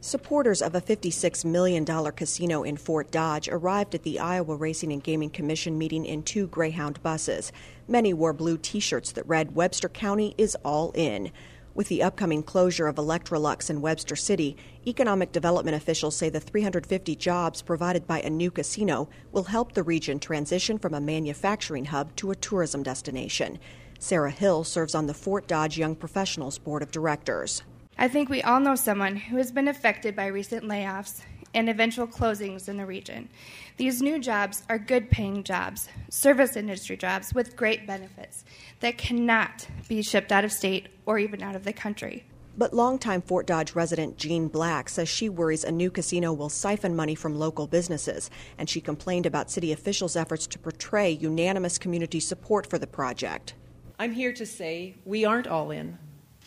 Supporters of a $56 million casino in Fort Dodge arrived at the Iowa Racing and Gaming Commission meeting in 2 Greyhound buses. Many wore blue T-shirts that read, "Webster County is all in." With the upcoming closure of Electrolux in Webster City, economic development officials say the 350 jobs provided by a new casino will help the region transition from a manufacturing hub to a tourism destination. Sarah Hill serves on the Fort Dodge Young Professionals Board of Directors. I think we all know someone who has been affected by recent layoffs and eventual closings in the region. These new jobs are good-paying jobs, service industry jobs with great benefits that cannot be shipped out of state or even out of the country. But longtime Fort Dodge resident Jean Black says she worries a new casino will siphon money from local businesses, and she complained about city officials' efforts to portray unanimous community support for the project. I'm here to say we aren't all in.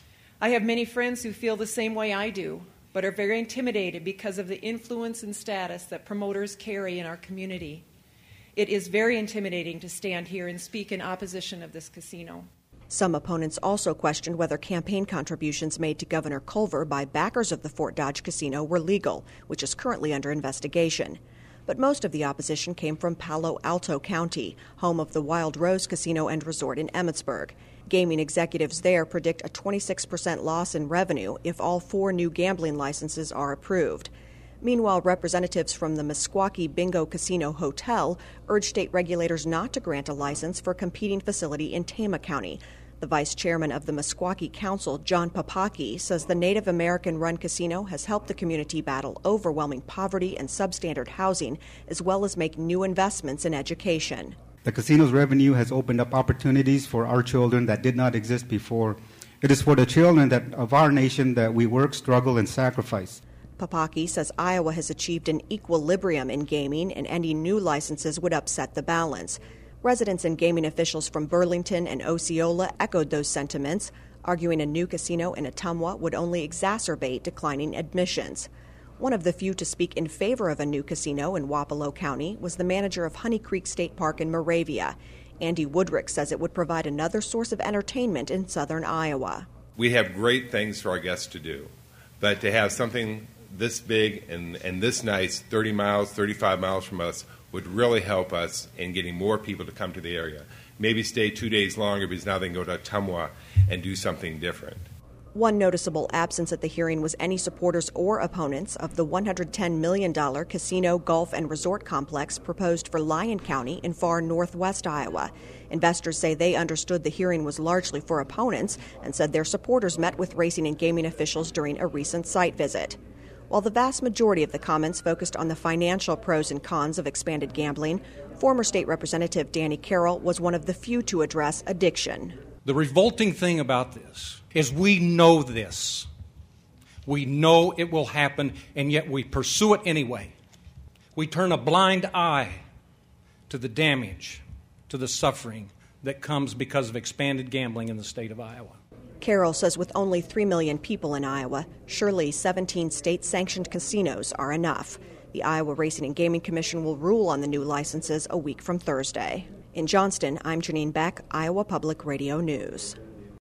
I have many friends who feel the same way I do, but are very intimidated because of the influence and status that promoters carry in our community. It is very intimidating to stand here and speak in opposition of this casino. Some opponents also questioned whether campaign contributions made to Governor Culver by backers of the Fort Dodge Casino were legal, which is currently under investigation. But most of the opposition came from Palo Alto County, home of the Wild Rose Casino and Resort in Emmetsburg. Gaming executives there predict a 26% loss in revenue if all 4 new gambling licenses are approved. Meanwhile, representatives from the Meskwaki Bingo Casino Hotel urged state regulators not to grant a license for a competing facility in Tama County. The vice chairman of the Meskwaki Council, John Papaki, says the Native American-run casino has helped the community battle overwhelming poverty and substandard housing, as well as make new investments in education. The casino's revenue has opened up opportunities for our children that did not exist before. It is for the children of our nation that we work, struggle, and sacrifice. Papaki says Iowa has achieved an equilibrium in gaming, and any new licenses would upset the balance. Residents and gaming officials from Burlington and Osceola echoed those sentiments, arguing a new casino in Ottumwa would only exacerbate declining admissions. One of the few to speak in favor of a new casino in Wapello County was the manager of Honey Creek State Park in Moravia. Andy Woodrick says it would provide another source of entertainment in southern Iowa. We have great things for our guests to do, but to have something this big and this nice, 30 miles, 35 miles from us, would really help us in getting more people to come to the area. Maybe stay 2 days longer because now they can go to Ottumwa and do something different. One noticeable absence at the hearing was any supporters or opponents of the $110 million casino, golf, and resort complex proposed for Lyon County in far northwest Iowa. Investors say they understood the hearing was largely for opponents and said their supporters met with racing and gaming officials during a recent site visit. While the vast majority of the comments focused on the financial pros and cons of expanded gambling, former state representative Danny Carroll was one of the few to address addiction. The revolting thing about this is we know this. We know it will happen, and yet we pursue it anyway. We turn a blind eye to the damage, to the suffering that comes because of expanded gambling in the state of Iowa. Carroll says with only 3 million people in Iowa, surely 17 state-sanctioned casinos are enough. The Iowa Racing and Gaming Commission will rule on the new licenses a week from Thursday. In Johnston, I'm Janine Beck, Iowa Public Radio News.